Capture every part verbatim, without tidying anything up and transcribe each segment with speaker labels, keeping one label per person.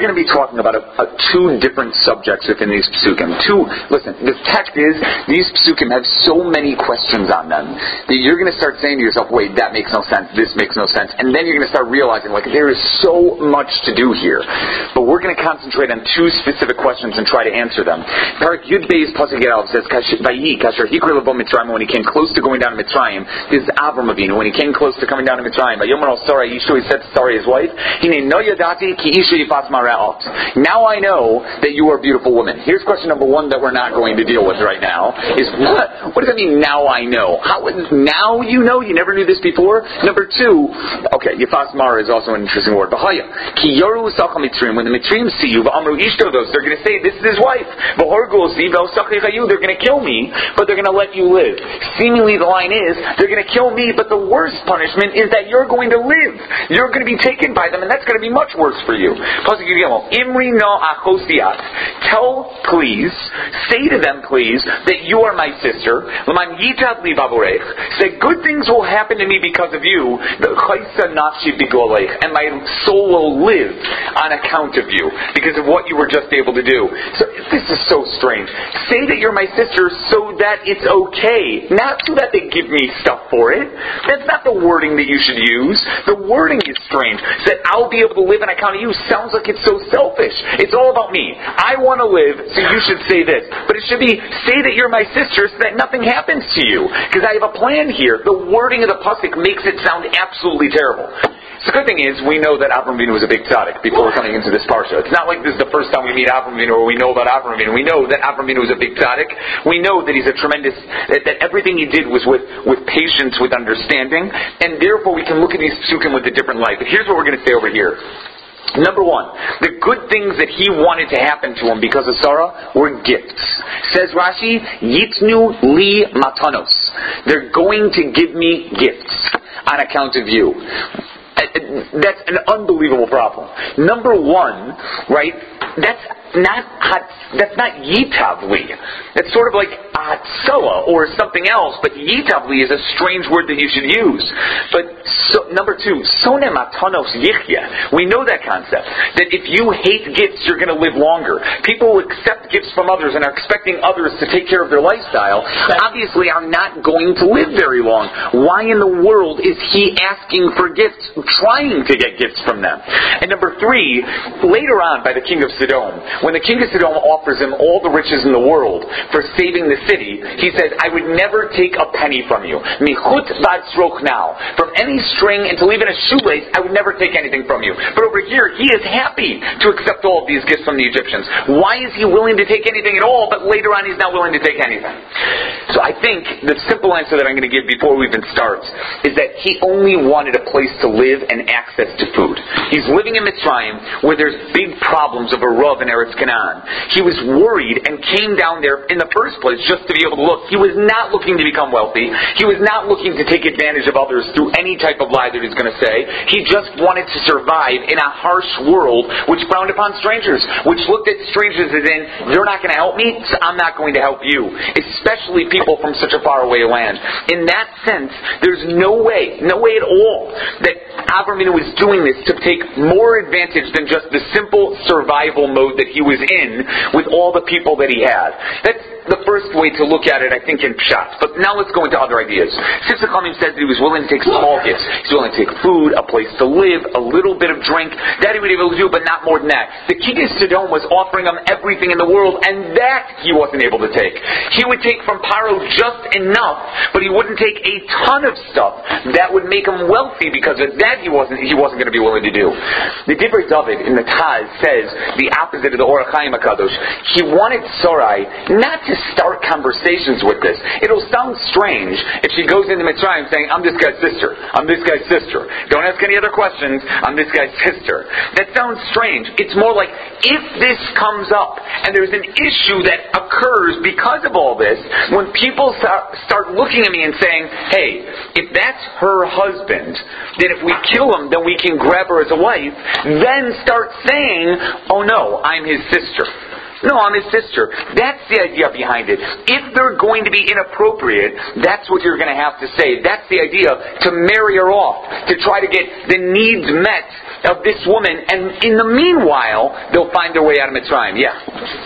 Speaker 1: going to be talking about a, a, two different subjects within these psukim. Two, listen, the text is, these psukim have so many questions on them that you're going to start saying to yourself, wait, that makes no sense, this makes no sense, and then you're going to start realizing, like, there is so much to do here. But we're going to concentrate on two specific questions and try to answer them. Parak Yud Beis Pasuk Yud says, Vayi, Kasher Hikra Lebo Mitzrayim, when he came close to going down to Mitzrayim, this is Avram Avinu, when he came close to coming down to Mitzrayim, Vayomer al Sarai Yishu, he said to Sarai, his wife, Hine no yadati ki isha yifas mara'ot. Now I know that you are a beautiful woman. Here's question number one that we're not going to deal with right now, is what? What does that mean, now I know? How is, now you know? You never knew this before? Number two, okay, yifas mara is also an interesting word. Bahaya. Ki yoru sacha mitzrim, when the mitzrim see you, v'amru ishto those, they're going to say, this is his wife. V'horgu si v'osachri chayu, they're going to kill me, but they're going to let you live. Seemingly the line is, they're going to kill me, but the worst punishment is that you're going to live. You're going to be taken by them, and that's going to be much worse for you. Imri no achosiat. Tell, please, say to them, please, that you are my sister. Say, good things will happen to me because of you. And my soul will live on account of you, because of what you were just able to do. So this is so strange. Say that you're my sister so that it's okay, not so that they give me stuff for it. That's not the wording that you should use. The wording is strange. That I'll be able to live on account of you sounds like it's so selfish. It's all about me. I want to live, so you should say this. But it should be, say that you're my sister so that nothing happens to you. Because I have a plan here. The wording of the pasuk makes it sound absolutely terrible. So the good thing is, we know that Avram Avinu was a big tzaddik before coming into this parsha. It's not like this is the first time we meet Avram Avinu or we know about Avram Avinu. We know that Avram Avinu was a big tzaddik. We know that he's a tremendous, that, that everything he did was with, with patience, with understanding, and therefore we can look at these psukim with a different light. But here's what we're going to say over here. Number one, the good things that he wanted to happen to him because of Sarah were gifts. Says Rashi, Yitnu li matanos. They're going to give me gifts on account of you. That's an unbelievable problem. Number one, right, that's not that's not yitavli. That's sort of like atzala or something else, but yitavli is a strange word that you should use. But so, number two, sone matanos yichya. We know that concept, that if you hate gifts, you're going to live longer. People who accept gifts from others and are expecting others to take care of their lifestyle, obviously are not going to live very long. Why in the world is he asking for gifts, trying to get gifts from them? And number three, later on by the king of Sodom, when the king of Sodom offers him all the riches in the world for saving the city, he says, I would never take a penny from you. Michut vad srok now. From any string until even a shoelace, I would never take anything from you. But over here, he is happy to accept all of these gifts from the Egyptians. Why is he willing to take anything at all, but later on he's not willing to take anything? So I think the simple answer that I'm going to give before we even start is that he only wanted a place to live and access to food. He's living in Mitzrayim where there's big problems of a Rav in Eretz Canaan. He was worried and came down there in the first place just to be able to look. He was not looking to become wealthy. He was not looking to take advantage of others through any type of lie that he's going to say. He just wanted to survive in a harsh world which frowned upon strangers, which looked at strangers as in, you're not going to help me, so I'm not going to help you. Especially people from such a faraway land. In that sense, there's no way, no way at all that Avram Avinu was doing this to take more advantage than just the simple survival mode that he was in with all the people that he had. That's the first way to look at it, I think, in Pshat. But now let's go into other ideas. Sifsei Chachamim says that he was willing to take small gifts. He's willing to take food, a place to live, a little bit of drink. That he would be able to do, but not more than that. The king of Sodom was offering him everything in the world, and that he wasn't able to take. He would take from Paro just enough, but he wouldn't take a ton of stuff that would make him wealthy, because of that he wasn't he wasn't going to be willing to do. The Divrei David in the Taz says the opposite of the Orach Chaim HaKadosh. He wanted Sarai not to start conversations with this. It'll sound strange if she goes into Mitzrayim saying, I'm this guy's sister. I'm this guy's sister. Don't ask any other questions. I'm this guy's sister. That sounds strange. It's more like, if this comes up and there's an issue that occurs because of all this, when people start looking at me and saying, hey, if that's her husband, then if we kill him, then we can grab her as a wife, then start saying, oh no, I'm his sister. No, I'm his sister. That's the idea behind it. If they're going to be inappropriate, that's what you're going to have to say. That's the idea, to marry her off, to try to get the needs met of this woman, and in the meanwhile, they'll find their way out of Mitzrayim. Yeah.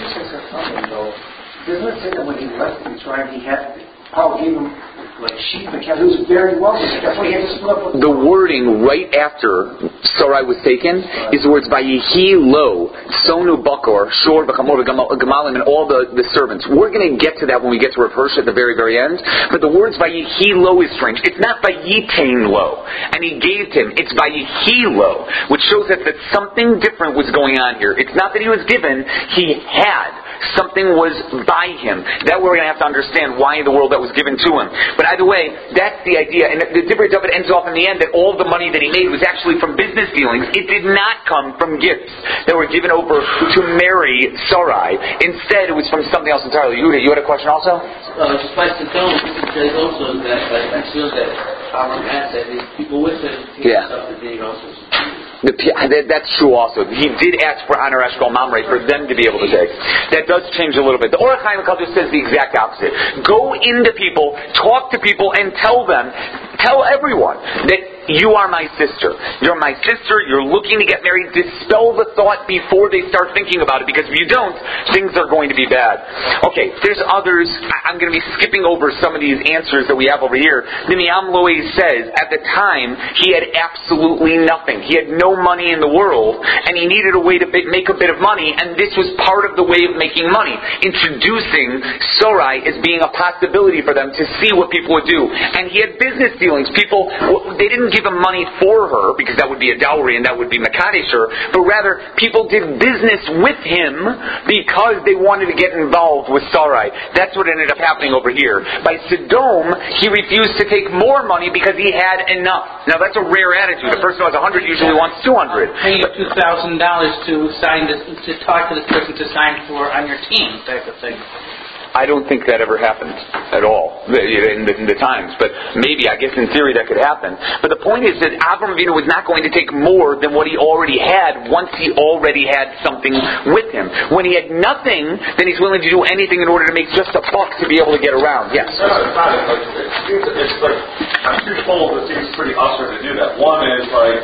Speaker 2: Doesn't it say that when he left Mitzrayim, he had, Paul gave him like sheep and cattle? He was very wealthy. That's why he had to split up with
Speaker 1: the wording right after Sarai was taken is the words Vayihi lo Sonu Bakor Shor V'Chamor V'Gamalim and all the, the servants. We're going to get to that when we get to Rav Hirsch at the very very end. But the words Vayihi lo is strange. It's not Vayitain lo, and he gave him. It's Vayihi lo, which shows us that something different was going on here. It's not that he was given; he had. Something was by him. That we're going to have to understand why in the world that was given to him. But either way, that's the idea. And the Divrei David ends off in the end that all the money that he made was actually from business dealings. It did not come from gifts that were given over to marry Sarai. Instead, it was from something else entirely. Yehuda, you had a question also?
Speaker 3: Uh, just by Sidon, it says also that, like, I feel that Avram had that people with him,
Speaker 1: yeah.
Speaker 3: stuff that they also
Speaker 1: The, that's true also. He did ask for Anar Eshkol Mamre for them to be able to take. That does change a little bit. The Orach Chaim just says the exact opposite. Go into people, talk to people, and tell them, tell everyone that you are my sister. You're my sister. You're looking to get married. Dispel the thought before they start thinking about it, because if you don't, things are going to be bad. Okay, there's others. I'm going to be skipping over some of these answers that we have over here. Nimiam Loe says, at the time, he had absolutely nothing. He had no money in the world, and he needed a way to make a bit of money, and this was part of the way of making money. Introducing Sarai as being a possibility for them to see what people would do. And he had business dealings. People, they didn't give him money for her, because that would be a dowry and that would be Makadesh her, but rather people did business with him because they wanted to get involved with Sarai. That's what ended up happening over here. By Sodom, he refused to take more money because he had enough. Now that's a rare attitude. A person who has a hundred usually wants two hundred.
Speaker 4: Pay you two thousand dollars to sign this, to talk to this person to sign for on your team, type of thing.
Speaker 1: I don't think that ever happened at all in the, in the times, but maybe, I guess in theory that could happen. But the point is that Avram Avinu was not going to take more than what he already had once he already had something with him. When he had nothing, then he's willing to do anything in order to make just a buck to be able to get around. Yes?
Speaker 5: No, it's not. Like, it's like, I'm twofold. It seems pretty usher to do that. One is like,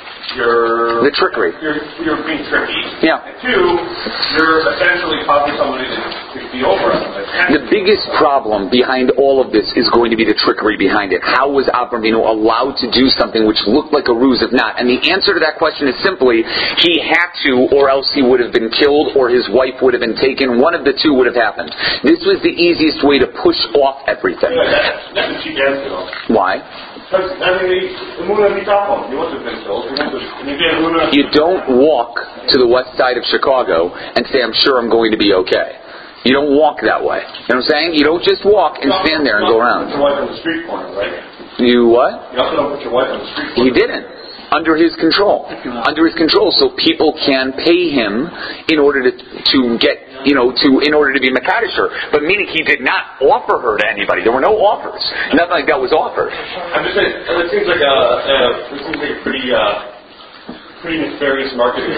Speaker 5: You're
Speaker 1: the trickery.
Speaker 5: You're, you're being tricky.
Speaker 1: Yeah.
Speaker 5: And two, you're essentially causing somebody to, to be over us.
Speaker 1: The biggest problem behind all of this is going to be the trickery behind it. How was Avram Avinu allowed to do something which looked like a ruse if not? And the answer to that question is simply, he had to, or else he would have been killed, or his wife would have been taken. One of the two would have happened. This was the easiest way to push off everything.
Speaker 5: Yeah, that's, that's a cheap answer, though.
Speaker 1: Why?
Speaker 5: Because, I mean, the moon would be top on. He wouldn't have been killed.
Speaker 1: You don't walk to the west side of Chicago and say, I'm sure I'm going to be okay. You don't walk that way. You know what I'm saying? You don't just walk and stand there and go around.
Speaker 5: You also don't put your wife on the street corner, right?
Speaker 1: You what?
Speaker 5: You also don't put your wife on the street corner.
Speaker 1: He didn't. Under his control. Under his control, so people can pay him in order to to get, you know, to in order to be Makadisher. But meaning he did not offer her to anybody. There were no offers. Nothing like that was offered.
Speaker 5: I'm just saying, it seems like a, uh, it seems like a pretty, uh, pretty nefarious marketing.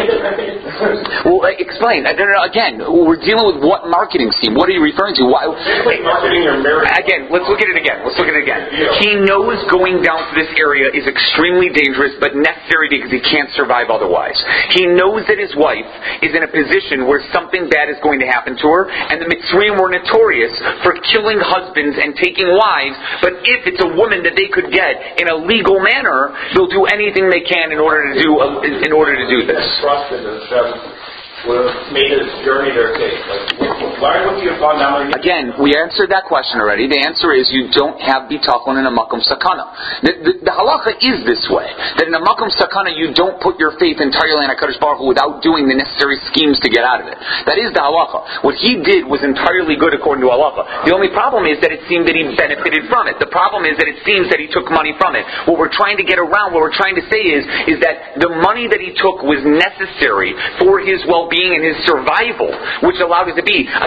Speaker 1: Well, explain. Again, we're dealing with what marketing scheme? What are you referring to? Why?
Speaker 5: Wait, marketing your marriage.
Speaker 1: Again, let's look at it again. Let's look at it again. Yeah. He knows going down to this area is extremely dangerous, but necessary because he can't survive otherwise. He knows that his wife is in a position where something bad is going to happen to her, and the Mitzrayim were notorious for killing husbands and taking wives, but if it's a woman that they could get in a legal manner, they'll do anything they can in order to do in order to do this.
Speaker 5: Trusted that Shem would have made his journey their case. Like, why would you have gone down there?
Speaker 1: Again, we answered that question already. The answer is you don't have bitachon in a makom sakana. The, the, the halacha is this way, that in a makom sakana you don't put your faith entirely in HaKadosh Baruch Hu without doing the necessary schemes to get out of it. That is the halacha. What he did was entirely good according to halacha. The only problem is that it seemed that he benefited from it. The problem is that it seems that he took money from it. What we're trying to get around, what we're trying to say is, is that the money that he took was necessary for his well-being and his survival, which allowed it to be. Again,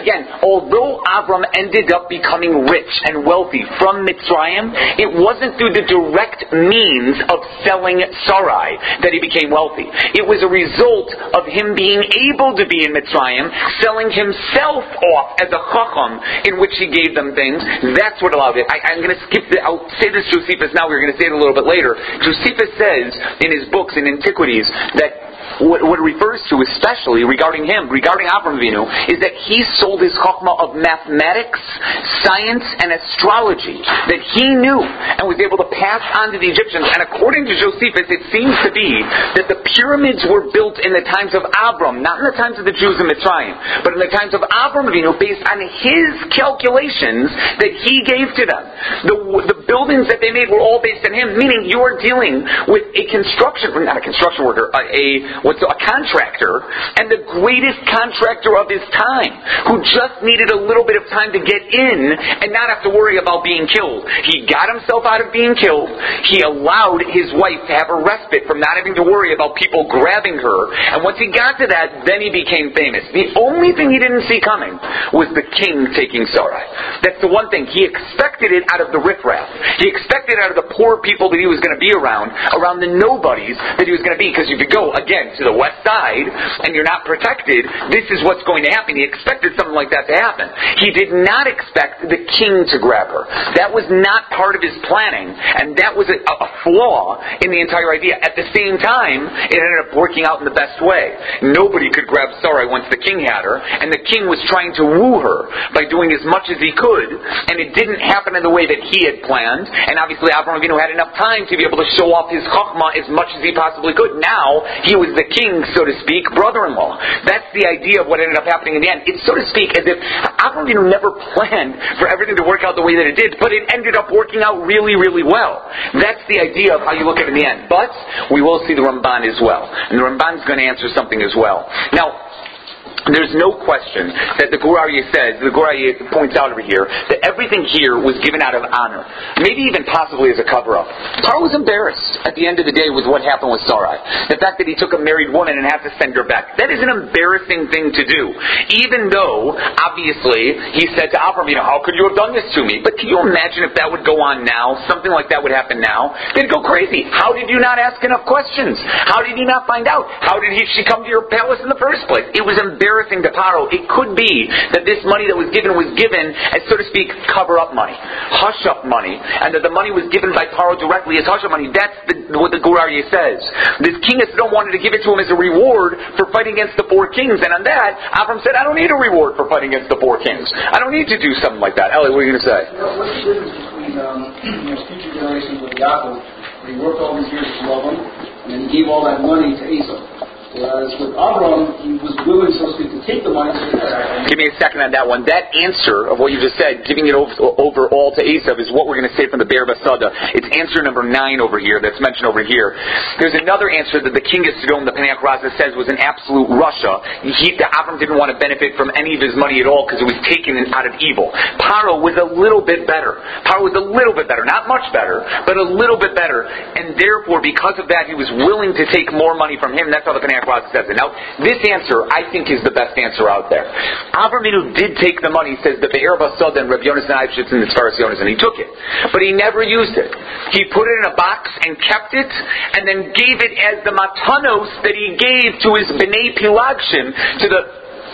Speaker 1: again, although Avram ended up becoming rich and wealthy from Mitzrayim, it wasn't through the direct means of selling Sarai that he became wealthy. It was a result of him being able to be in Mitzrayim, selling himself off as a chacham in which he gave them things. That's what allowed it. I, I'm going to skip the, I'll say this Josephus now, we're going to say it a little bit later. Josephus says in his books in Antiquities that what, what it refers to especially regarding him, regarding Avram Avinu, is that he sold his chachma of mathematics, science, and astrology that he knew and was able to pass on to the Egyptians. And according to Josephus, it seems to be that the pyramids were built in the times of Abram, not in the times of the Jews in Mitzrayim, but in the times of Avram Avinu, based on his calculations that he gave to them. The, the buildings that they made were all based on him, meaning you are dealing with a construction, not a construction worker, a, a what's a contractor, and the greatest contractor of his time, who just needed a little bit of time to get in and not have to worry about being killed. He got himself out of being killed. He allowed his wife to have a respite from not having to worry about people grabbing her. And once he got to that, then he became famous. The only thing he didn't see coming was the king taking Sarai. That's the one thing. He expected it out of the riffraff. He expected it out of the poor people that he was going to be around, around the nobodies that he was going to be. Because if you go, again, to the west side and you're not protected, this is what's going to happen. He expected something like that to happen. He did not expect the king to grab her. That was not part of his planning, and that was a, a flaw in the entire idea. At the same time, it ended up working out in the best way. Nobody could grab Sarai once the king had her, and the king was trying to woo her by doing as much as he could, and it didn't happen in the way that he had planned. And obviously Avraham Avinu had enough time to be able to show off his chachma as much as he possibly could. Now he was the king, so to speak, brother-in-law. That's the idea of what ended up happening in the end. It's, so to speak, as if Avraham Avinu never planned for everything to work out the way that it did, but it ended up working out really, really well. That's the idea of how you look at it in the end. But we will see the Ramban as well. And the Ramban is going to answer something as well. Now, there's no question that the Gur Aryeh says, the Gur Aryeh points out over here, that everything here was given out of honor. Maybe even possibly as a cover-up. Paro was embarrassed at the end of the day with what happened with Sarai. The fact that he took a married woman and had to send her back. That is an embarrassing thing to do. Even though, obviously, he said to Avram, you know, how could you have done this to me? But can you imagine if that would go on now? Something like that would happen now? They'd go crazy. How did you not ask enough questions? How did you not find out? How did he, she come to your palace in the first place? It was embarrassing. To Paro. It could be that this money that was given was given as, so to speak, cover-up money, hush-up money, and that the money was given by Paro directly as hush-up money. That's the, what the Gur Aryeh says. This king of Sodom wanted to give it to him as a reward for fighting against the four kings, and on that, Avram said, I don't need a reward for fighting against the four kings. I don't need to do something like that. Ellie, what are you going to say?
Speaker 2: You know, what's the difference between um, you know, future generations with Yaakov, where he worked all these years to love him, and then he gave all that money to Esau? Whereas with Avram, he was willing, so to speak, to take the money.
Speaker 1: Give me a second on that one. That answer of what you just said, giving it over, over all to Esav, is what we're going to say from the Be'er Basada. It's answer number nine over here, that's mentioned over here. There's another answer that the king of Sodom, the Paneach Raza, says was an absolute Russia. He, Avram didn't want to benefit from any of his money at all because it was taken out of evil. Paro was a little bit better. Paro was a little bit better. Not much better, but a little bit better. And therefore, because of that, he was willing to take more money from him. That's how the Paneach says it. Now, this answer, I think, is the best answer out there. Avram Avinu did take the money, says the Be'er Basada and Rabbi Yonasan Eibshitz and the Tzfaras Yonasan. He took it. But he never used it. He put it in a box and kept it, and then gave it as the matanos that he gave to his Bnei Pilagshim, to the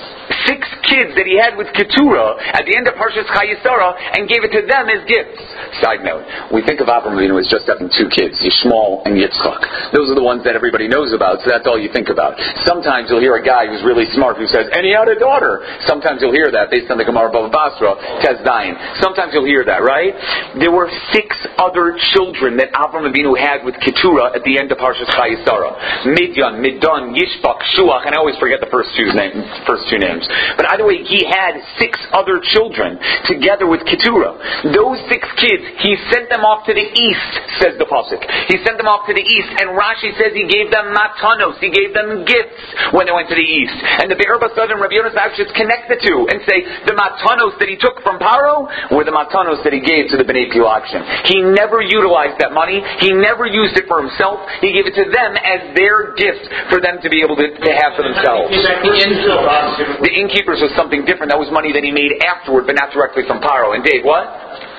Speaker 1: six kids that he had with Keturah at the end of Parshas Chayesara, and gave it to them as gifts. Side note, we think of Avram Avinu as just having two kids, Yishmael and Yitzchak. Those are the ones that everybody knows about, so that's all you think about. Sometimes you'll hear a guy who's really smart who says, and he had a daughter. Sometimes you'll hear that based on the Gemara Bava Basra, Tezdayin. Sometimes you'll hear that, right? There were six other children that Avram Avinu had with Keturah at the end of Parshas Chayesara. Midyan, Midon, Yishbak, Shuach, and I always forget the first two names. First two names. But either way, he had six other children together with Keturah. Those six kids, he sent them off to the east, says the Pasuk. He sent them off to the east, and Rashi says he gave them matanos, he gave them gifts when they went to the east. And the Be'er Basada and Rabbi Yonasan Eibshitz connect the two and say the matanos that he took from Paro were the matanos that he gave to the Bnei Pilagshim. He never utilized that money. He never used it for himself. He gave it to them as their gift for them to be able to, to have for themselves. The innkeepers was was something different. That was money that he made afterward, but not directly from Paro. And Dave, what?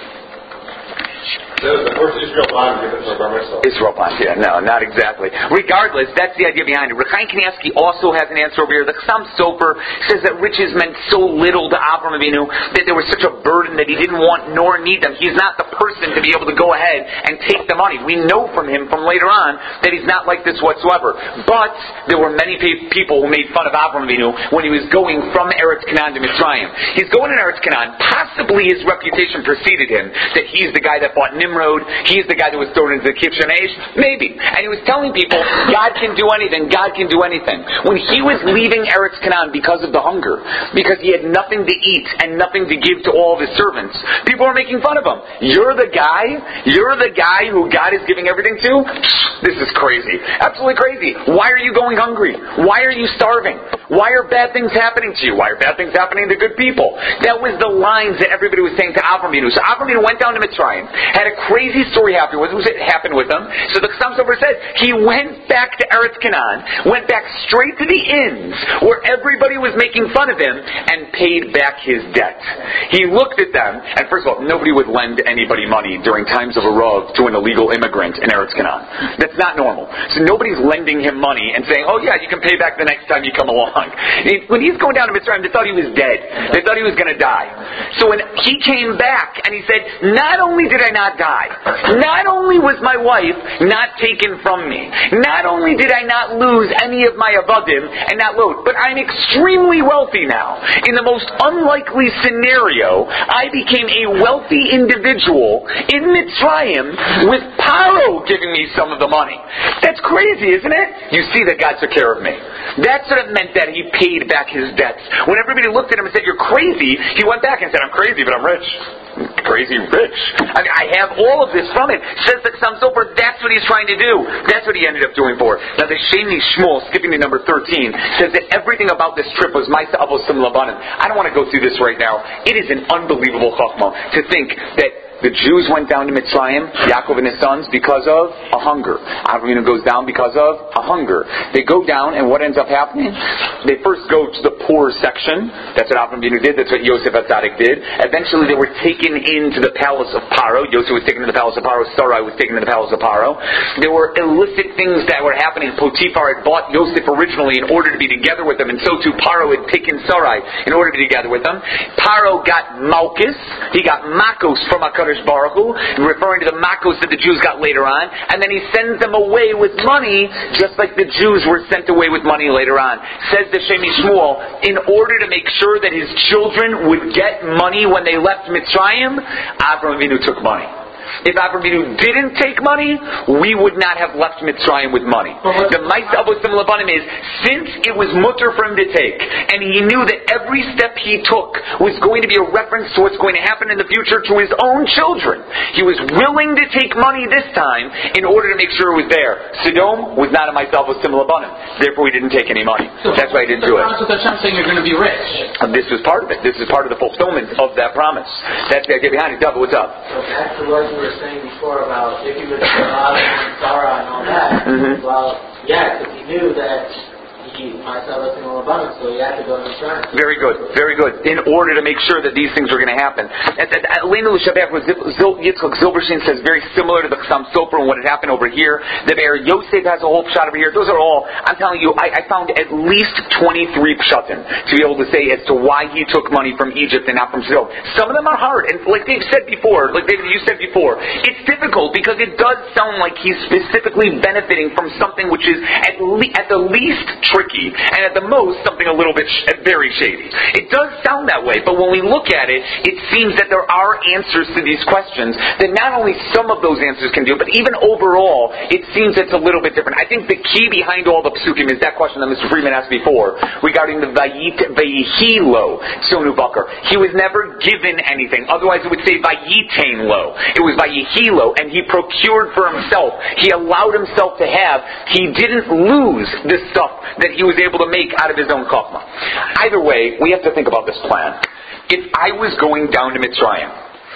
Speaker 5: Where's Israel bond given for bar mitzvah?
Speaker 1: Israel bond, yeah, no, not exactly. Regardless, that's the idea behind it. Rechaim Kanievsky also has an answer over here. The Chassam Sofer says that riches meant so little to Avram Avinu that there was such a burden that he didn't want nor need them. He's not the person to be able to go ahead and take the money. We know from him from later on that he's not like this whatsoever. But there were many pe- people who made fun of Avram Avinu when he was going from Eretz Canaan to Mitzrayim. He's going in Eretz Canaan. Possibly his reputation preceded him that he's the guy that fought Nimrod. He's the guy that was thrown into the Kibshan Eish. Maybe. And he was telling people, God can do anything. God can do anything. When he was leaving Eretz Canaan because of the hunger, because he had nothing to eat and nothing to give to all of his servants, people were making fun of him. You're the guy? You're the guy who God is giving everything to? This is crazy. Absolutely crazy. Why are you going hungry? Why are you starving? Why are bad things happening to you? Why are bad things happening to good people? That was the lines that everybody was saying to Avram Avinu. So Avram Avinu went down to Mitzrayim, had a crazy story happen with him, happened with him. So the Chassam Sofer says he went back to Eretz Canaan, went back straight to the inns where everybody was making fun of him, and paid back his debt. He looked at them, and first of all, nobody would lend anybody money during times of a Rav to an illegal immigrant in Eretz Canaan. That's not normal. So nobody's lending him money and saying, oh yeah, you can pay back the next time you come along. When he's going down to Mitzrayim, they thought he was dead. They thought he was going to die. So when he came back and he said, not only did I not die, not only was my wife not taken from me, not only did I not lose any of my avadim and not load, but I'm extremely wealthy now. In the most unlikely scenario, I became a wealthy individual in Mitzrayim with Paro giving me some of the money. That's crazy, isn't it? You see that God took care of me. That's what it meant that he paid back his debts. When everybody looked at him and said, you're crazy, he went back and said, I'm crazy, but I'm rich. Crazy rich. I mean, I have all of this from it. Says the Chassam Sofer, that's what he's trying to do. That's what he ended up doing for it. Now the Sheni Shmuel, skipping to number thirteen, says that everything about this trip was Maisa Avosim Labanim. I don't want to go through this right now. It is an unbelievable chachma to think that the Jews went down to Mitzrayim, Yaakov and his sons, because of a hunger. Avram Avinu goes down because of a hunger. They go down, and what ends up happening? They first go to the poor section. That's what Avram Avinu did. That's what Yosef HaTzadik did. Eventually, they were taken into the palace of Paro. Yosef was taken to the palace of Paro. Sarai was taken to the palace of Paro. There were illicit things that were happening. Potiphar had bought Yosef originally in order to be together with them, and so too Paro had taken Sarai in order to be together with them. Paro got Malchus. He got Makos from HaKadosh Baruch Hu, referring to the Makos that the Jews got later on, and then he sends them away with money, just like the Jews were sent away with money later on. Says the Shemi Shmuel, in order to make sure that his children would get money when they left Mitzrayim, Avram Avinu took money. If Avram Avinu didn't take money, we would not have left Mitzrayim with money. The Maisa Avosim Labanim is, since it was mutter for him to take, and he knew that every step he took was going to be a reference to what's going to happen in the future to his own children, he was willing to take money this time in order to make sure it was there. Sodom was not a Maisa Avosim Labanim. Therefore, he didn't take any money.
Speaker 4: So
Speaker 1: that's why he didn't do it.
Speaker 4: The promise of Hashem saying you're going to be rich.
Speaker 1: And this was part of it. This is part of the fulfillment of that promise. That's the idea behind it. Dubba, what's up?
Speaker 3: So back to what you were saying before about if he was Sarah and Sarah and all that.
Speaker 1: Mm-hmm.
Speaker 3: Well, yeah, because he knew that he myself was in all abundance, so he had to go to Mitzrayim.
Speaker 1: Very good, very good. In order to make sure that these things were going to happen. Leinu L'Shabbat, Yitzchak Zilberstein says very similar to the Chassam Sofer and what had happened over here. The Be'er Yosef has a whole pshat over here. Those are all, I'm telling you, I, I found at least twenty-three pshatim to be able to say as to why he took money from Egypt and not from Sodom. Some of them are hard, and like Dave said before, like David, you said before, it's difficult because it does sound like he's specifically benefiting from something which is at, le- at the least tricky, and at the most something a little bit sh- very shady. It does sound that way, but when we look at it, it seems that there are answers to these questions that not only some of those answers can do, but even overall, it seems it's a little bit different. I think the key behind all the psukim is that question that Mister Friedman asked before regarding the Vayit Vayihilo Sonu Bakar. He was never given anything. Otherwise, it would say Vayitain Lo. It was Vayihilo, and he procured for himself. He allowed himself to have. He didn't lose the stuff that he was able to make out of his own chachma. Either way, we have to think about this plan. If I was going down to Mitzrayim,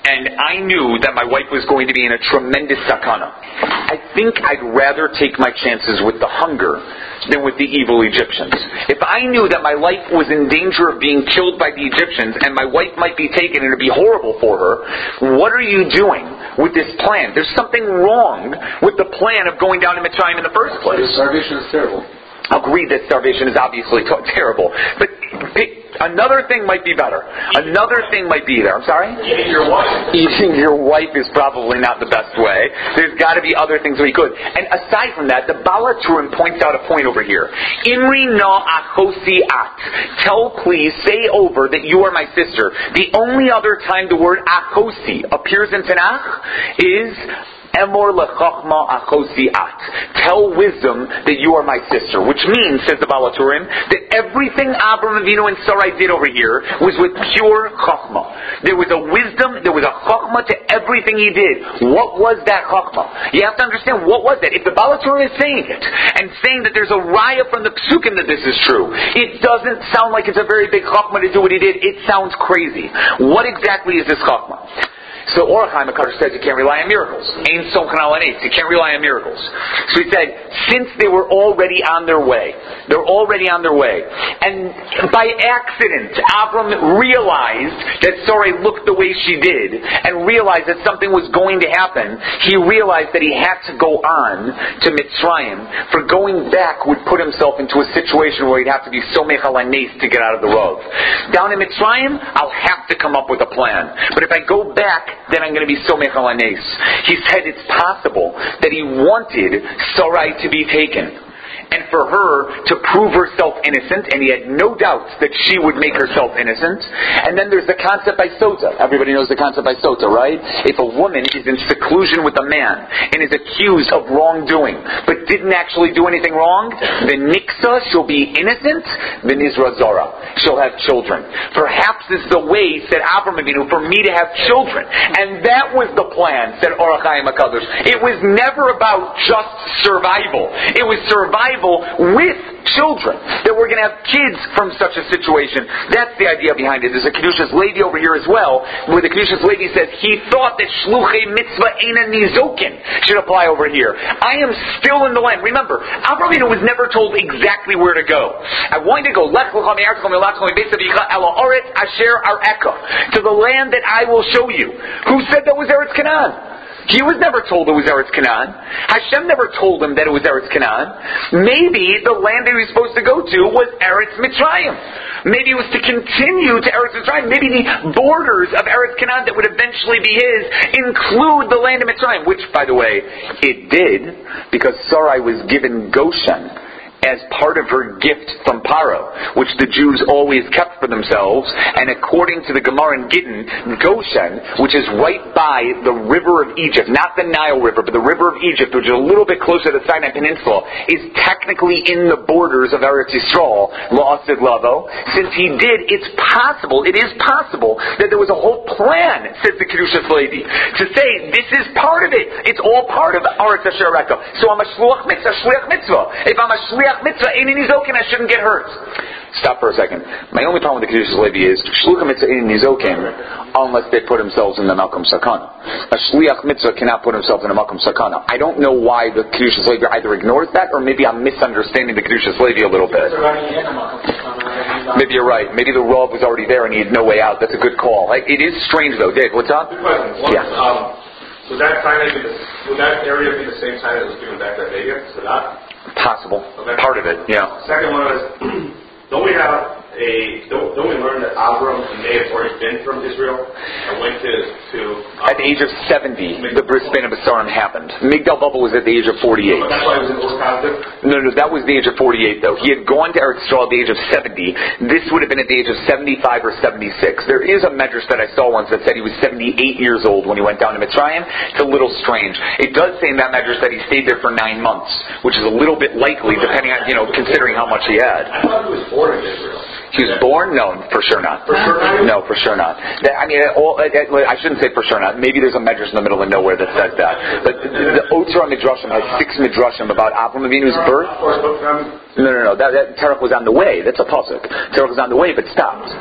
Speaker 1: and I knew that my wife was going to be in a tremendous sakana, I think I'd rather take my chances with the hunger than with the evil Egyptians. If I knew that my life was in danger of being killed by the Egyptians and my wife might be taken and it would be horrible for her, what are you doing with this plan? There's something wrong with the plan of going down to Mitzrayim in the first place.
Speaker 6: The starvation is terrible.
Speaker 1: Agreed that starvation is obviously t- terrible. But pick, another thing might be better. Another thing might be there. I'm sorry?
Speaker 5: Eating your wife.
Speaker 1: Eating your wife is probably not the best way. There's got to be other things we could. And aside from that, the Baal HaTurim points out a point over here. Imri na achosi at. Tell, please, say over that you are my sister. The only other time the word achosi appears in Tanakh is Emor lechachma achosi at. Tell wisdom that you are my sister. Which means, says the Baal HaTurim, that everything Abraham Avinu and Sarai did over here was with pure chachma. There was a wisdom, there was a chachma to everything he did. What was that chachma? You have to understand, what was that? If the Baal HaTurim is saying it, and saying that there's a raya from the psukim that this is true, it doesn't sound like it's a very big chachma to do what he did. It sounds crazy. What exactly is this chachma? So Orach Chaim HaKadosh says you can't rely on miracles. Ein somchen al hanes. You can't rely on miracles. So he said, since they were already on their way, they're already on their way, and by accident, Avram realized that Sarai looked the way she did, and realized that something was going to happen. He realized that he had to go on to Mitzrayim. For going back would put himself into a situation where he'd have to be somech al hanes to get out of the road. Down in Mitzrayim, I'll have to come up with a plan. But if I go back, then I'm going to be somech al hanes. He said it's possible that he wanted Sarai to be taken, and for her to prove herself innocent, and he had no doubts that she would make herself innocent. And then there's the concept by Sota. Everybody knows the concept by Sota, right? If a woman is in seclusion with a man and is accused of wrongdoing, but didn't actually do anything wrong, then Niksa, she'll be innocent, then Nizra Zara, she'll have children. Perhaps this is the way, said Avraham Avinu, for me to have children. And that was the plan, said Orach Chaim HaKadosh. It was never about just survival. It was survival with children, that we're going to have kids from such a situation. That's the idea behind it. There's a Kedushas Levi over here as well, where the Kedushas Levi says he thought that Shluchei Mitzvah Eina Nizokin should apply over here. I am still in the land. Remember, Avraham Avinu was never told exactly where to go. I want you to go Lech Lecha Me'aretz Me'alach Me'besavicha Ela Oretz Asher Areka, to the land that I will show you. Who said that was Eretz Canaan? He was never told it was Eretz Canaan. Hashem never told him that it was Eretz Canaan. Maybe the land that he was supposed to go to was Eretz Mitzrayim. Maybe it was to continue to Eretz Mitzrayim. Maybe the borders of Eretz Canaan that would eventually be his include the land of Mitzrayim, which, by the way, it did, because Sarai was given Goshen as part of her gift from Paro, which the Jews always kept for themselves. And according to the Gemara in Gittin, Goshen, which is right by the river of Egypt, not the Nile River, but the river of Egypt, which is a little bit closer to the Sinai Peninsula, is technically in the borders of Eretz Yisrael, La'asid Lavo. Since he did, it's possible, it is possible, that there was a whole plan, says the Kedushas Levi, to say, this is part of it. It's all part of Aretz Asher Areka. So I'm a Shluach Mitzvah, Shluach Mitzvah. If I'm a Shluach Mitzvah, Eini Nizokin, I shouldn't get hurt. Stop for a second. My only problem with the Kedushas Levi is Shluach Mitzvah Eini Nizokin unless they put themselves in the Malkum Sakana. A Shliach Mitzvah cannot put himself in a Malkum Sakana. I don't know why the Kedushas Levi either ignores that, or maybe I'm misunderstanding the Kedushas Levi a little bit. Maybe you're right. Maybe the Rav was already there and he had no way out. That's a good call. Like, it is strange though. Dave, what's up?
Speaker 5: Good question. One,
Speaker 1: yeah.
Speaker 5: um, would that Sinai be the, would that area be the same time that was given back to Vegas? So not?
Speaker 1: Possible.
Speaker 5: Okay.
Speaker 1: Part of it, yeah.
Speaker 5: Second one is, don't we have a, don't, don't we learn that Avram may have already been from Israel and went to... to um,
Speaker 1: at the age of seventy, the Bris Bein Habesarim happened. Migdal Baba was at the age of forty-eight.
Speaker 5: But that's why he was in Ur-Kasdim?
Speaker 1: No, no, that was the age of forty-eight though. He had gone to Eretz Yisrael at the age of seventy. This would have been at the age of seventy-five or seventy-six. There is a medrash that I saw once that said he was seventy-eight years old when he went down to Mitzrayim. It's a little strange. It does say in that medrash that he stayed there for nine months, which is a little bit likely depending on, you know, considering how much he had.
Speaker 5: I thought he was born in Israel.
Speaker 1: He was born? No, for sure not.
Speaker 5: For sure not?
Speaker 1: No, for sure not. That, I mean, all, I shouldn't say for sure not. Maybe there's a medrash in the middle of nowhere that says that. But the, the Otzar Midrashim has six midrashim about Avraham Avinu's birth. No, no, no. That, that Terach was on the way. That's a pasuk. Terach was on the way, but stopped.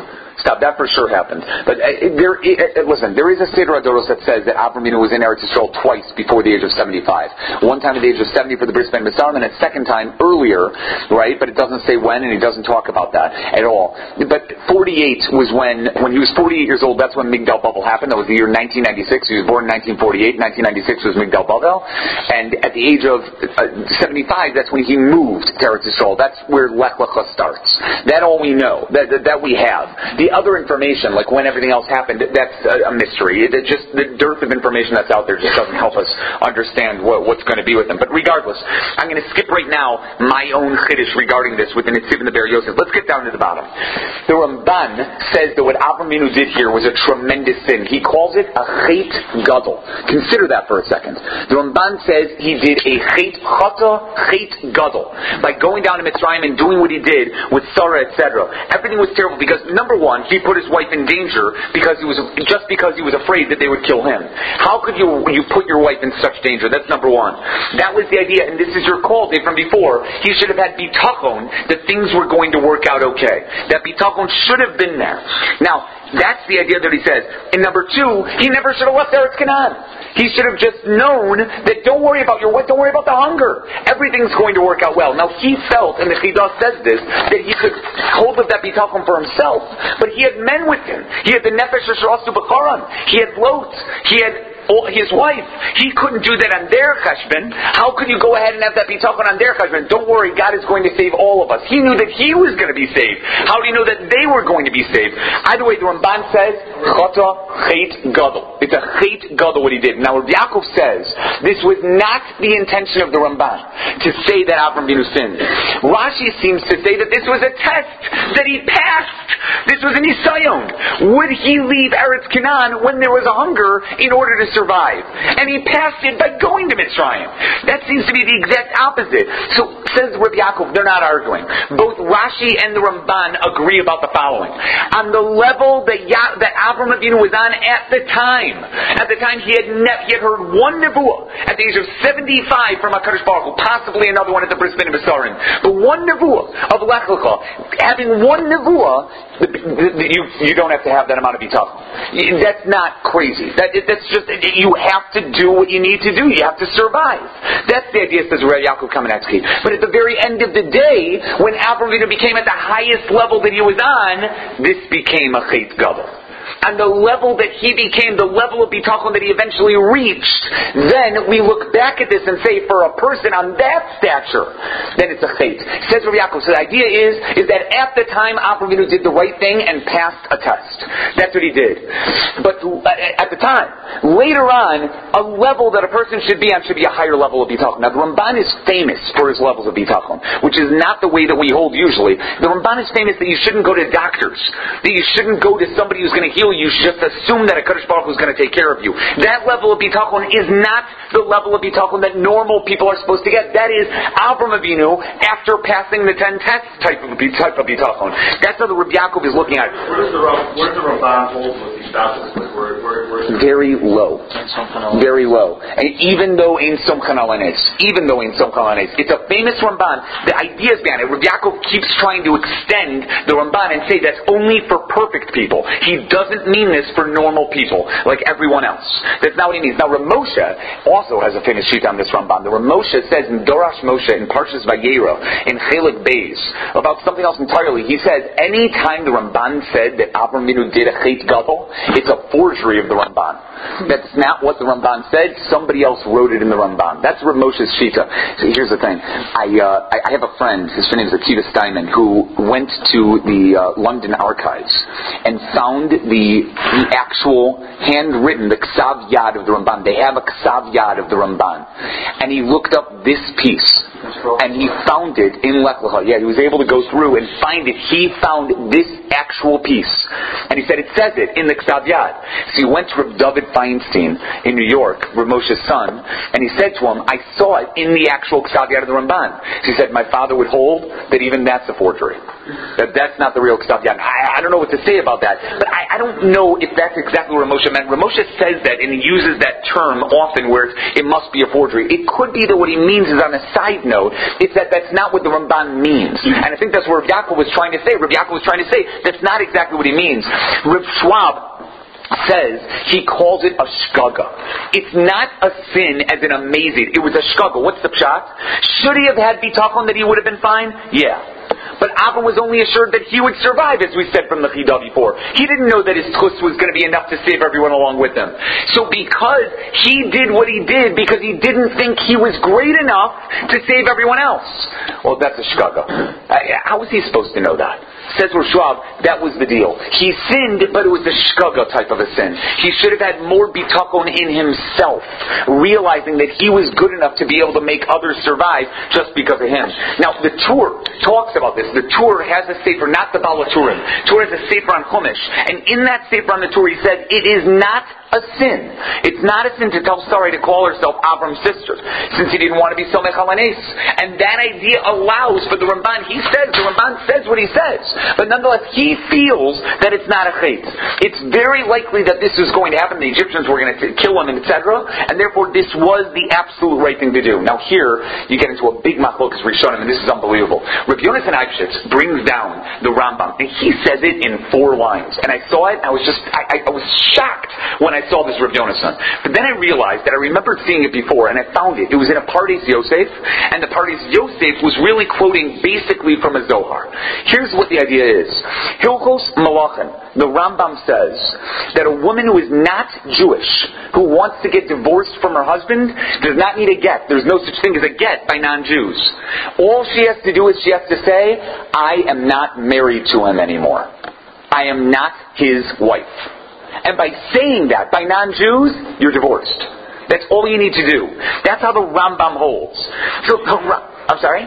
Speaker 1: Stop. That for sure happened. But uh, there, uh, listen, there is a Seder Adoros that says that Avram Avinu was in Eretz Yisrael twice before the age of seventy-five. One time at the age of seventy for the Bris Ben Mitzrayim, and a second time earlier, right? But it doesn't say when, and he doesn't talk about that at all. But forty-eight was when, when he was forty-eight years old, that's when Migdal Bavel happened. That was the year nineteen ninety-six. He was born in nineteen forty-eight. nineteen ninety-six was Migdal Bavel. And at the age of uh, seventy-five, that's when he moved to Eretz Yisrael. That's where Lech Lecha starts. That all we know. That, that, that we have. The other information, like when everything else happened, that's a, a mystery. It, it just the dearth of information that's out there just doesn't help us understand what, what's going to be with them. But regardless, I'm going to skip right now my own chiddush regarding this with the Netziv and the Ber Yosef. Let's get down to the bottom. The Ramban says that what Avram Avinu did here was a tremendous sin. He calls it a chet gadol. Consider that for a second. The Ramban says he did a chet chata, chet gadol by going down to Mitzrayim and doing what he did with Sarah, et cetera. Everything was terrible because number one, he put his wife in danger because he was just because he was afraid that they would kill him. How could you you put your wife in such danger? That's number one. That was the idea, and this is your call, Dave, from before. He should have had bitachon that things were going to work out okay. That bitachon should have been there. Now, that's the idea that he says. And number two, he never should have left Eretz Canaan. He should have just known that don't worry about your wife, don't worry about the hunger. Everything's going to work out well. Now he felt, and the Chidah says this, that he could hold of that bitachon for himself, but he had men with him. He had the Nefesh Asher Asu B'Charan. He had Lot. He had his wife. He couldn't do that on their cheshbon. How could you go ahead and have that bitachon on their cheshbon? Don't worry, God is going to save all of us. He knew that he was going to be saved. How do you know that they were going to be saved? Either way, the Ramban says, chata chet gadol. It's a chet gadol what he did. Now, Rabbi Yaakov says, this was not the intention of the Ramban to say that Avram Avinu sinned. Rashi seems to say that this was a test that he passed. This was an isayon. Would he leave Eretz Canaan when there was a hunger in order to survive? And he passed it by going to Mitzrayim. That seems to be the exact opposite. So, says Rabbi Yaakov, they're not arguing. Both Rashi and the Ramban agree about the following. On the level that, ya- that Avram Avinu was on at the time, at the time he had ne- he had heard one nevuah at the age of seventy-five from HaKadosh Baruch Hu, possibly another one at the Bris Ben Besarim. But one nevuah of Lech Lecha, having one nevuah, the, the, the, you, you don't have to have that amount of bitachon. That's not crazy. That, that's just, you have to do what you need to do. You have to survive. That's the idea, says Rabbi Yaakov Kamenetsky. But at the very end of the day, when Avram Avinu became at the highest level that he was on, this became a chet gadol. On the level that he became, the level of bitachon that he eventually reached, then we look back at this and say, for a person on that stature, then it's a chet. Says Rabbi Yaakov. So the idea is, is that at the time, Avram Avinu did the right thing and passed a test. That's what he did. But at the time, later on, a level that a person should be on should be a higher level of bitachon. Now, the Ramban is famous for his levels of bitachon, which is not the way that we hold usually. The Ramban is famous that you shouldn't go to doctors, that you shouldn't go to somebody who's going to heal you. You should just assume that a Kadosh Baruch Hu is going to take care of you. That level of bitachon is not the level of bitachon that normal people are supposed to get. That is Avram Avinu after passing the ten tests type of type of bitachon. That's how the Rabbi Yaakov is looking at it.
Speaker 5: Where does the where does the Ramban hold with these doctors? Like where, where, where
Speaker 1: Very low. Very low. And even though in Somchan Alanes, even though in Somchan Alanes, it's a famous Ramban. The idea is behind it. Rabbi Yaakov keeps trying to extend the Ramban and say that's only for perfect people. He doesn't mean this for normal people, like everyone else. That's not what he means. Now, Ramosha also has a famous sheet on this Ramban. The Ramosha says in Dorash Moshe, in Parshas Vayera, in Chelik Beis, about something else entirely. He says, any time the Ramban said that Avram Avinu did a chet gadol, it's a forgery of the Ramban. That's not what the Ramban said. Somebody else wrote it in the Ramban. That's Ramosha's shita. So here's the thing. I uh, I have a friend, his name is Akiva Steinman, who went to the uh, London archives and found the the actual handwritten, the Ksav Yad of the Ramban. They have a Ksav Yad of the Ramban. And he looked up this piece. And he found it in Lech Lecha. Yeah, he was able to go through and find it. He found this actual piece. And he said it says it in the Ksav Yad. See, went to Reb David Feinstein in New York, Reb Moshe's son, and he said to him, I saw it in the actual Ksav Yad of the Ramban. He said, my father would hold that even that's a forgery. That that's not the real Ksav Yad. I, I don't know what to say about that, but I, I don't know if that's exactly what Reb Moshe meant. Reb Moshe says that, and he uses that term often where it must be a forgery. It could be that what he means is, on a side note, it's that that's not what the Ramban means. And I think that's what Reb Yaakov was trying to say. Reb Yaakov was trying to say that's not exactly what he means. Reb Schwab says he calls it a shkaga. It's not a sin as in amazing. It was a shkaga. What's the pshat? Should he have had bitachon that he would have been fine? Yeah. But Avram was only assured that he would survive, as we said from the Chidah before. He didn't know that his chus was going to be enough to save everyone along with him. So because he did what he did, because he didn't think he was great enough to save everyone else, well, that's a shkaga. How was he supposed to know that? Says Rosh Schwab, that was the deal. He sinned, but it was a shkaga type of a sin. He should have had more bitachon in himself, realizing that he was good enough to be able to make others survive just because of him. Now, the Tur talks about this. The Tur has a sefer, not the Balaturim. Tur has a sefer on Chumash, and in that sefer on the Tur, he says it is not a sin. It's not a sin to tell Sarai to call herself Avram's sister, since he didn't want to be Somech Halanes. And that idea allows for the Ramban. He says, the Ramban says what he says, but nonetheless, he feels that it's not a chait. It's very likely that this is going to happen. The Egyptians were going to kill him, et cetera, and therefore this was the absolute right thing to do. Now here, you get into a big machlokas Rishonim, and this is unbelievable. Rabbi Yonasan Eibshitz brings down the Rambam, and he says it in four lines. And I saw it, I was just, I, I, I was shocked when I saw this Rabbi Yonasan. But then I realized that I remembered seeing it before, and I found it. It was in a Pardes Yosef, and the Pardes Yosef was really quoting basically from a Zohar. Here's what the idea is. Hilchos Malachim, the Rambam says that a woman who is not Jewish, who wants to get divorced from her husband, does not need a get. There's no such thing as a get by non-Jews. All she has to do is she has to say, I am not married to him anymore. I am not his wife. And by saying that, by non-Jews, you're divorced. That's all you need to do. That's how the Rambam holds. So, I'm sorry?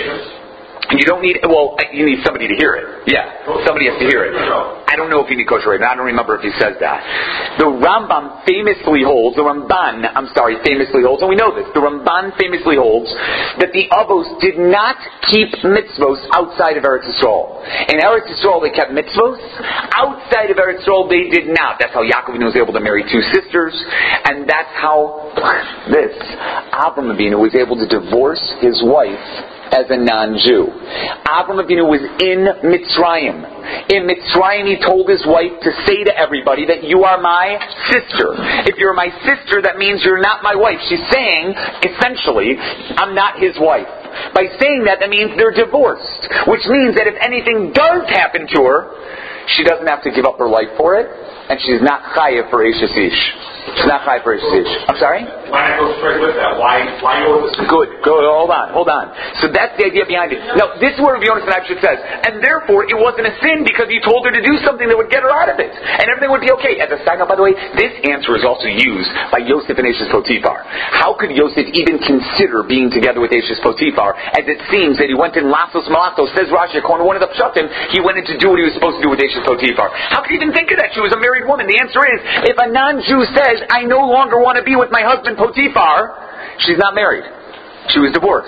Speaker 1: You don't need, well, you need somebody to hear it. Yeah, somebody has to hear it. I don't know if you need kosher raven. I don't remember if he says that. The Rambam famously holds, the Ramban, I'm sorry, famously holds, and we know this, the Ramban famously holds that the Avos did not keep mitzvos outside of Eretz Yisrael. In Eretz Yisrael they kept mitzvos. Outside of Eretz Yisrael they did not. That's how Yaakov was able to marry two sisters, and that's how this, Avram Avinu was able to divorce his wife as a non-Jew. Avram Avinu was in Mitzrayim. In Mitzrayim he told his wife to say to everybody that you are my sister. If you're my sister, that means you're not my wife. She's saying, essentially, I'm not his wife. By saying that, that means they're divorced. Which means that if anything does happen to her, she doesn't have to give up her life for it, and she's not chayav for Eishes Ish. She's not chayav for Eishes Ish. I'm sorry?
Speaker 5: Why not go straight with that? Why, why go with this?
Speaker 1: Good, good. Hold on, hold on. So that's the idea behind it. Now, this is what Rabbi Yonasan Eibshitz says. And therefore, it wasn't a sin because he told her to do something that would get her out of it. And everything would be okay. As a side note, by the way, this answer is also used by Yosef and Eishes Potiphar. How could Yosef even consider being together with Eishes Potiphar, as it seems that he went in Lasos Malatos, says Rashi, according to one of the Pshatim, he went in to do what he was supposed to do with Eishes Potiphar. How could he even think of that? She was a married woman. The answer is, if a non-Jew says, I no longer want to be with my husband Potiphar, she's not married. She was divorced.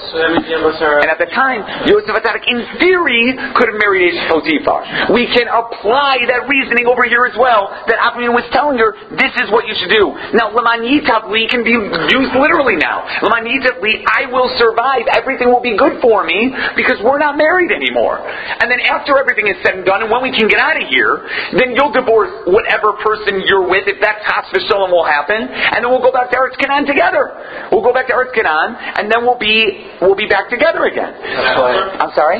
Speaker 1: And at the time, Yosef Atzadik, in theory, could have married Eishes Potiphar. We can apply that reasoning over here as well, that Avram was telling her, this is what you should do. Now, L'man Yitav Li can be used literally now. L'man Yitav Li, I will survive. Everything will be good for me, because we're not married anymore. And then after everything is said and done, and when we can get out of here, then you'll divorce whatever person you're with, if that Chas v'Shalom will happen, and then we'll go back to Eretz Canaan together. We'll go back to Eretz Canaan, and then we'll be we'll be back together again. I'm sorry?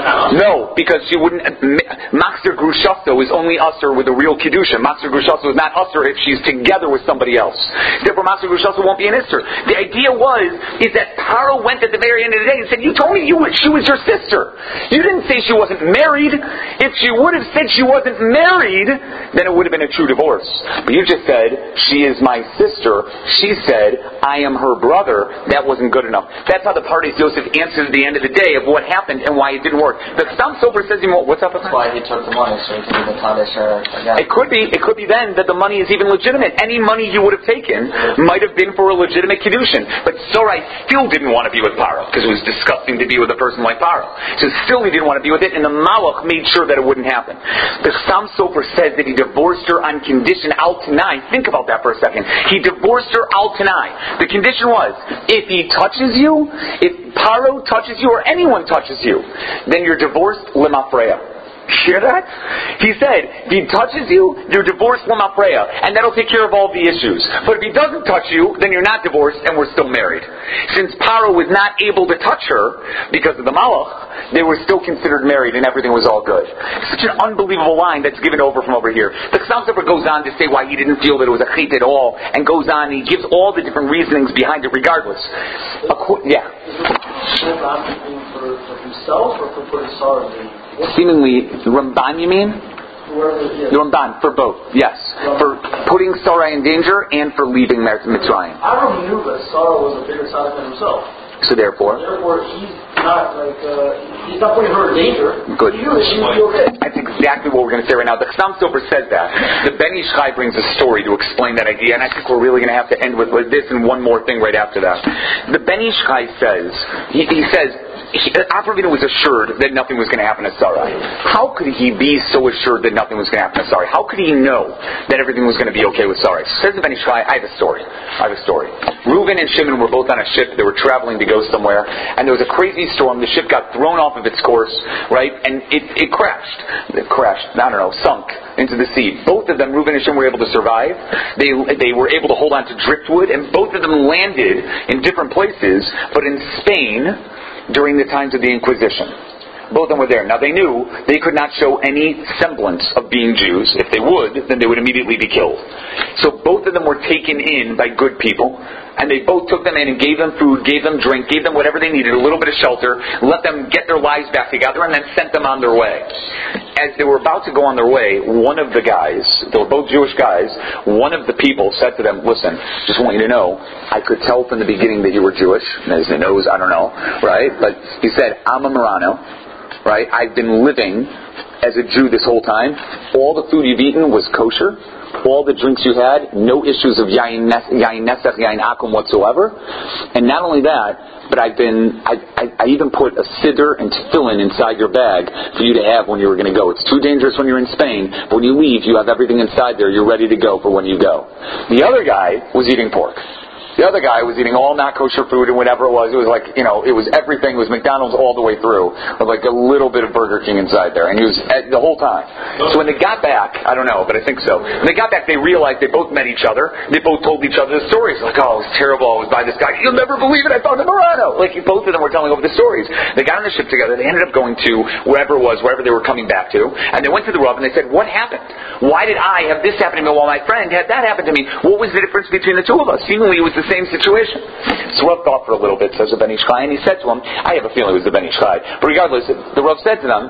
Speaker 1: No, because she wouldn't. Maxer Grushaso is only usher with a real kedusha. Maxer Grushaso is not usher if she's together with somebody else. Therefore, Maxer Grushaso won't be an isser. The idea was is that Paro went at the very end of the day and said, "You told me you were, she was your sister. You didn't say she wasn't married. If she would have said she wasn't married, then it would have been a true divorce. But you just said she is my sister. She said I am her brother. That wasn't good enough." That's how the parties Yosef answered at the end of the day of what happened and why it didn't work. The Chassam Sofer says, what's up with that?
Speaker 6: That's why he took the money, so he could be the Kaddish or again.
Speaker 1: It could be, it could be then that the money is even legitimate. Any money he would have taken might have been for a legitimate Kiddushin. But Sarai still didn't want to be with Paro, because it was disgusting to be with a person like Paro. So still he didn't want to be with it, and the Malach made sure that it wouldn't happen. The Chassam Sofer says that he divorced her on condition al Tanai. Think about that for a second. He divorced her al Tanai. The condition was, if he touches you, if Paro touches you, or anyone touches you, then you're divorced lemafreya. Hear that? He said, if he touches you, you're divorced lemafreya, and that'll take care of all the issues. But if he doesn't touch you, then you're not divorced, and we're still married. Since Paro was not able to touch her because of the malach, they were still considered married, and everything was all good. Such an unbelievable line that's given over from over here. The Chassam Sofer goes on to say why he didn't feel that it was a chait at all, and goes on, and he gives all the different reasonings behind it regardless. Acqu- yeah.
Speaker 2: For, for himself or for putting sorrow in?
Speaker 1: Seemingly, Ramban, you mean?
Speaker 2: Yeah.
Speaker 1: The Ramban, for both, yes. For putting Sarai in danger and for leaving Mitzrayim.
Speaker 2: Avram knew that Sarah was a bigger tzaddik than himself.
Speaker 1: So therefore?
Speaker 2: Therefore, he's not like, uh, he's not putting her in danger.
Speaker 1: Good.
Speaker 2: He knew that she would be okay.
Speaker 1: That's exactly what we're going to say right now. The Chassam Sofer says that. The Ben Ish Chai brings a story to explain that idea, and I think we're really going to have to end with, with this and one more thing right after that. The Ben Ish Chai says, he, he says, Avram Avinu was assured that nothing was going to happen to Sarai. How could he be so assured that nothing was going to happen to Sarai? How could he know that everything was going to be okay with Sarai? Says the Ben Ish Chai, I have a story. I have a story. Reuven and Shimon were both on a ship. They were traveling to go somewhere, and there was a crazy storm. The ship got thrown off of its course, right, and it, it crashed. It crashed, I don't know, sunk into the sea. Both of them, Reuven and Shimon, were able to survive. They they were able to hold on to driftwood, and both of them landed in different places, but in Spain during the times of the Inquisition. Both of them were there. Now they knew they could not show any semblance of being Jews. If they would, then they would immediately be killed. So both of them were taken in by good people, and they both took them in and gave them food, gave them drink, gave them whatever they needed, a little bit of shelter, let them get their lives back together, and then sent them on their way. As they were about to go on their way, one of the guys, they were both Jewish guys, one of the people said to them, listen, just want you to know, I could tell from the beginning that you were Jewish, and his nose, I don't know, right? But he said, I'm a Marano, right? I've been living as a Jew this whole time. All the food you've eaten was kosher. All the drinks you had, no issues of yain nesach, yain akum whatsoever. And not only that, but I've been, I, I, I even put a siddur and tefillin inside your bag for you to have when you were going to go. It's too dangerous when you're in Spain, but when you leave, you have everything inside there. You're ready to go for when you go. The other guy was eating pork. The other guy was eating all not kosher food and whatever it was. It was like, you know, it was everything. It was McDonald's all the way through, with like a little bit of Burger King inside there. And he was at, the whole time. So when they got back, I don't know, but I think so. When they got back, they realized they both met each other. They both told each other the stories. Like, oh, it was terrible. I was by this guy. You'll never believe it. I found a Murano. Like, both of them were telling over the stories. They got on the ship together. They ended up going to wherever it was, wherever they were coming back to. And they went to the Rav and they said, what happened? Why did I have this happen to me while my friend had that happen to me? What was the difference between the two of us? Seemingly it was the same situation. So Rav thought for a little bit, says the Ben Ish Chai, and he said to him, I have a feeling it was the Ben Ish Chai. But regardless, the Rav said to them,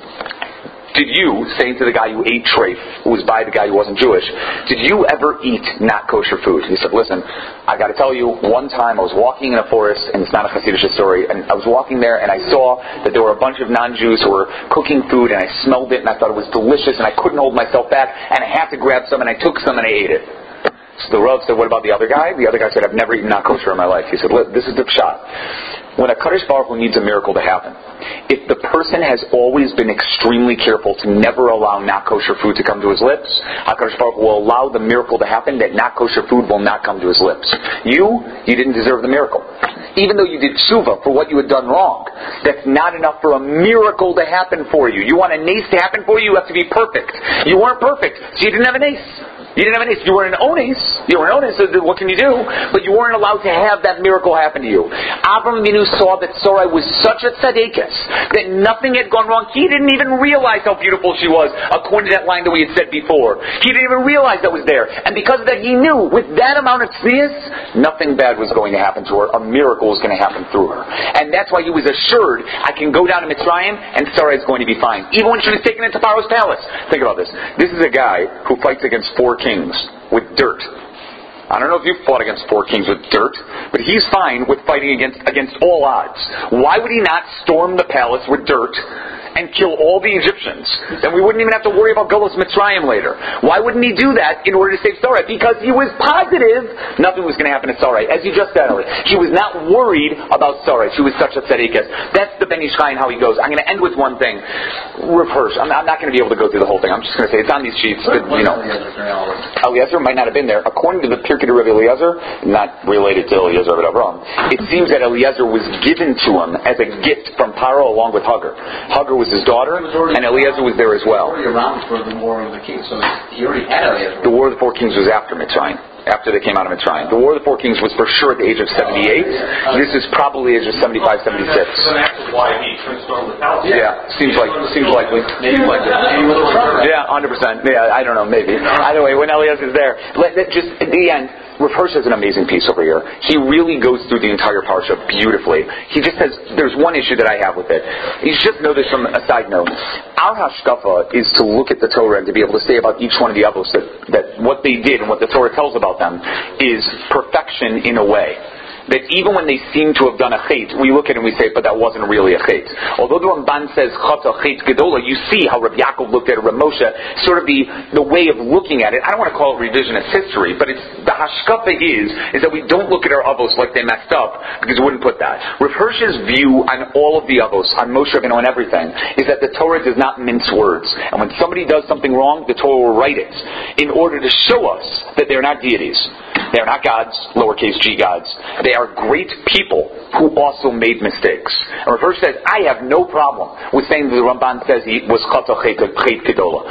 Speaker 1: did you, saying to the guy who ate treif, who was by the guy who wasn't Jewish, did you ever eat not kosher food? He said, listen, I got to tell you, one time I was walking in a forest, and it's not a Hasidic story, and I was walking there and I saw that there were a bunch of non-Jews who were cooking food, and I smelled it and I thought it was delicious, and I couldn't hold myself back, and I had to grab some, and I took some and I ate it. So the Rav said, what about the other guy? The other guy said, I've never eaten not kosher in my life. He said, this is the pshat. When a Kadosh Baruch Hu needs a miracle to happen, if the person has always been extremely careful to never allow not kosher food to come to his lips, HaKadosh Baruch Hu will allow the miracle to happen that not kosher food will not come to his lips. You, you didn't deserve the miracle. Even though you did tshuva for what you had done wrong, that's not enough for a miracle to happen for you. You want a nace to happen for you, you have to be perfect. You weren't perfect, so you didn't have a nace. You didn't have an ace. You were an ones. You were an ones, so what can you do? But you weren't allowed to have that miracle happen to you. Avram Avinu saw that Sarai was such a tzaddikus that nothing had gone wrong. He didn't even realize how beautiful she was, according to that line that we had said before. He didn't even realize that was there. And because of that, he knew with that amount of tznius, nothing bad was going to happen to her. A miracle was going to happen through her. And that's why he was assured, I can go down to Mitzrayim and Sarai is going to be fine. Even when she was taken into Pharaoh's palace. Think about this. This is a guy who fights against four kings with dirt. I don't know if you've fought against four kings with dirt, but he's fine with fighting against against all odds. Why would he not storm the palace with dirt and kill all the Egyptians? Then we wouldn't even have to worry about Golos Mitzrayim later. Why wouldn't he do that in order to save Sarai? Because he was positive nothing was going to happen to Sarai. As you just said, he was not worried about Sarai. She was such a tzedekah. That's the Ben Ish Chai and how he goes. I'm going to end with one thing. Rav Hirsch. I'm, I'm not going to be able to go through the whole thing. I'm just going to say it's on these sheets. But, you know, Eliezer might not have been there. According to the Pirkei de Rav Eliezer, not related to Eliezer but Avraham, it seems that Eliezer was given to him as a gift from Paro along with Hagar. Hagar was his daughter, and Eliezer was there as well.
Speaker 7: He was already around for the War of the Kings, so he already had Eliezer.
Speaker 1: The War of the Four Kings was after Mitzrayim. After they came out of Mitzrayim. The War of the Four Kings was for sure at the age of seventy-eight. This is probably age of seventy-five, seventy-six.
Speaker 5: So that's why he transformed the palace.
Speaker 1: Yeah, seems like seems likely.
Speaker 7: Maybe like that. Maybe with the
Speaker 1: Yeah, one hundred percent. Yeah, I don't know, maybe. Either way, when Eliezer's there, let, let just at the end, Rav Hirsch has an amazing piece over here. He really goes through the entire parsha beautifully. He just says, there's one issue that I have with it. You should just know this from a side note. Our hashkafa is to look at the Torah and to be able to say about each one of the avos that, that what they did and what the Torah tells about them is perfection in a way. That even when they seem to have done a chait, we look at it and we say, but that wasn't really a chait. Although the Ramban says chata chait gedola, you see how Rav Yaakov looked at Rav Moshe, sort of the, the way of looking at it. I don't want to call it revisionist history, but it's the hashkafa is is that we don't look at our avos like they messed up, because we wouldn't put that. Rav Hirsch's view on all of the avos, on Moshe Rabbeinu and everything, is that the Torah does not mince words. And when somebody does something wrong, the Torah will write it in order to show us that they're not deities. They're not gods, lowercase g gods. They are great people who also made mistakes. And Rav Hirsch says, I have no problem with saying that the Ramban says he was chata chet gedola,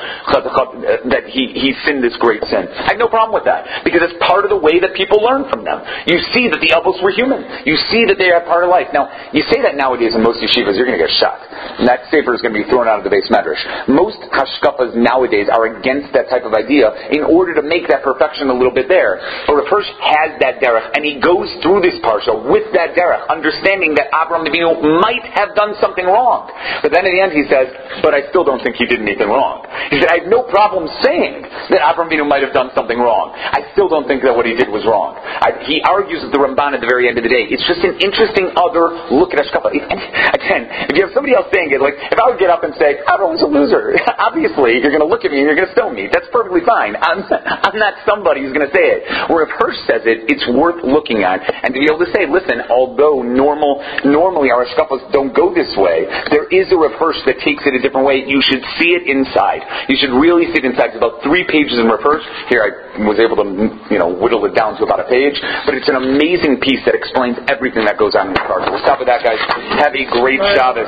Speaker 1: that he, he sinned this great sin. I have no problem with that, because it's part of the way that people learn from them. You see that the Avos were human. You see that they are part of life. Now, you say that nowadays in most yeshivas, you're going to get shot. And that sefer is going to be thrown out of the base medrash. Most hashkafas nowadays are against that type of idea in order to make that perfection a little bit there. But Rav Hirsch has that derech, and he goes through this parsha with that derech, understanding that Avraham Avinu might have done something wrong. But then in the end he says, but I still don't think he did anything wrong. He said, I have no problem saying that Avraham Avinu might have done something wrong. I still don't think that what he did was wrong. I, he argues with the Ramban at the very end of the day. It's just an interesting other look at Hashkafa. Again, if you have somebody else saying it, like, if I would get up and say, Avraham was a loser, obviously you're going to look at me and you're going to stone me. That's perfectly fine. I'm, I'm not somebody who's going to say it. Where if Hirsch says it, it's worth looking at, and to be able to say, listen, although normal, normally our hashkafas don't go this way, there is a Rav Hirsch that takes it a different way. You should see it inside. You should really see it inside. It's about three pages in Rav Hirsch. Here I was able to, you know, whittle it down to about a page, but it's an amazing piece that explains everything that goes on in the parsha. We'll stop with that, guys. Have a great Shabbos.